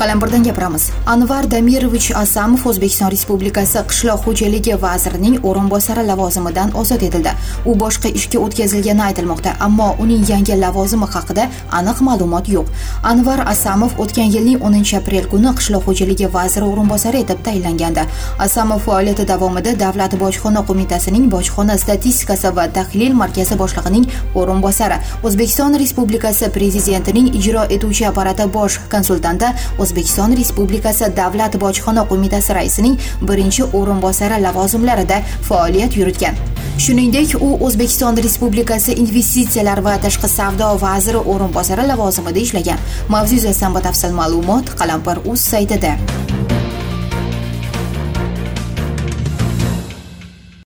Qalampirdan gapiramiz. Anvar Damirovich Asamov O'zbekiston Respublikasi Qishloq xo'jaligi vazirining o'rinbosari lavozimidan ozod etildi. U boshqa ishga o'tkazilgani aytilmoqda, ammo uning yangi lavozimi haqida aniq ma'lumot yo'q. Anvar Asamov o'tgan yilning 10-aprel kuni Qishloq xo'jaligi vaziri o'rinbosari etib tayinlangandi. Asamov faoliyati davomida Davlat bojxona qo'mitasining bojxona statistikasi va tahlil markazi boshlig'ining o'rinbosari, O'zbekiston Respublikasi Prezidentining ijro etuvchi apparati bosh konsultanti, O'zbekiston Respublikasi Davlat bojxona qo'mitasi raisining birinchi o'rinbosari lavozimlarida faoliyat yuritgan. Shuningdek, u O'zbekiston Respublikasi investitsiyalar va tashqi savdo vaziri o'rinbosari lavozimida ishlagan. Mavzu yuzasidan batafsil ma'lumot Qalampir.uz saytida.